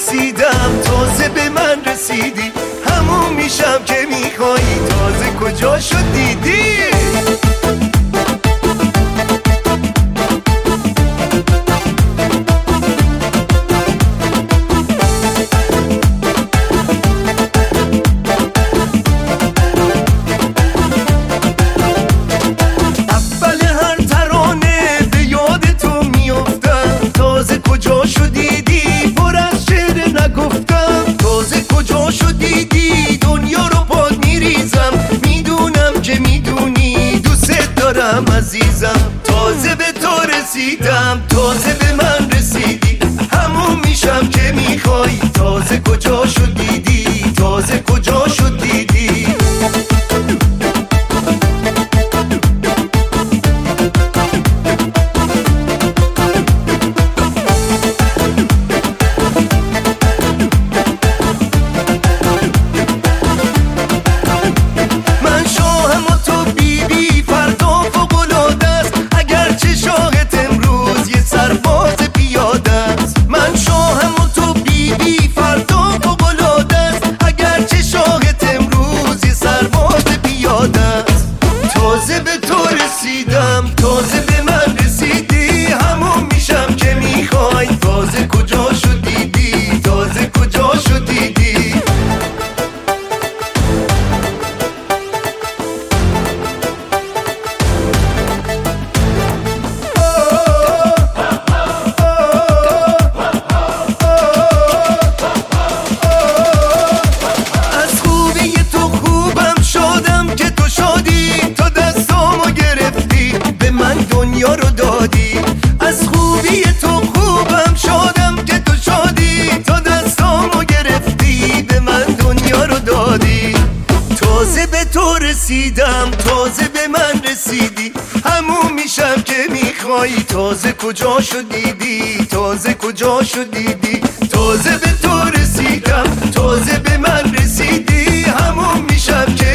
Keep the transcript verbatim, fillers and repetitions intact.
رسیدم، تازه به من رسیدی، همون میشم که میخوایی، تازه کجا شد دیدی؟ عزیزم تازه به تو رسیدم، تازه به من رسیدی، همون میشم که میخوایی، تازه کجا شد دیدی، تازه کجا شد دیدی؟ تازه به تو رسیدم، تازه به من رسیدی، همون میشم که میخوای، تازه کجا شد دیدی، تازه کجا شد دیدی؟ از خوبی تو خوبم شدم که تو شدی، دنیا رو دادی. از خوبی تو خوبم شدم که تو شدی، تا دستامو گرفتی به من دنیا رو دادی. تازه به تو رسیدم، تازه به من رسیدی، همون میشم که میخوایی، تازه کجا شد دیدی، تازه کجا شد دیدی؟ تازه به تو رسیدم، تازه به من رسیدی، همون میشم که